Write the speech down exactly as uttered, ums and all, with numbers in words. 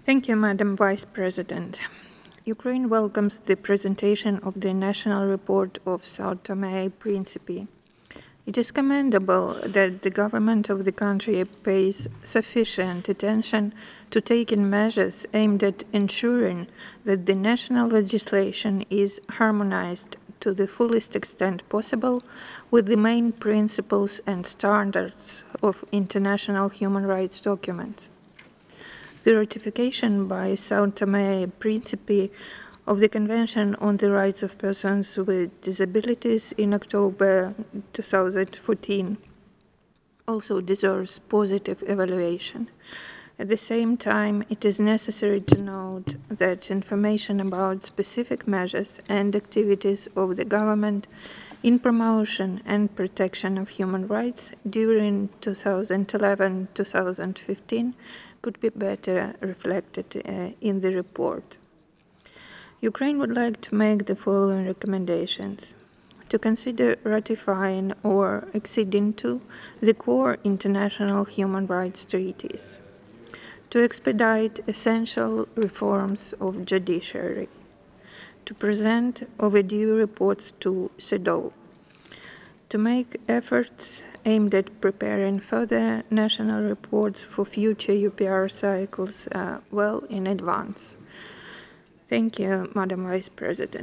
Thank you, Madam Vice President. Ukraine welcomes the presentation of the National Report of São Tomé and Príncipe. It is commendable that the government of the country pays sufficient attention to taking measures aimed at ensuring that the national legislation is harmonized to the fullest extent possible with the main principles and standards of international human rights documents. The ratification by São Tomé and Príncipe of the Convention on the Rights of Persons with Disabilities in October two thousand fourteen also deserves positive evaluation. At the same time, it is necessary to note that information about specific measures and activities of the government in promotion and protection of human rights during two thousand eleven to two thousand fifteen could be better reflected uh, in the report. Ukraine would like to make the following recommendations: to consider ratifying or acceding to the core international human rights treaties, to expedite essential reforms of judiciary, to present overdue reports to CEDAW, to make efforts aimed at preparing further national reports for future U P R cycles uh, well in advance. Thank you, Madam Vice President.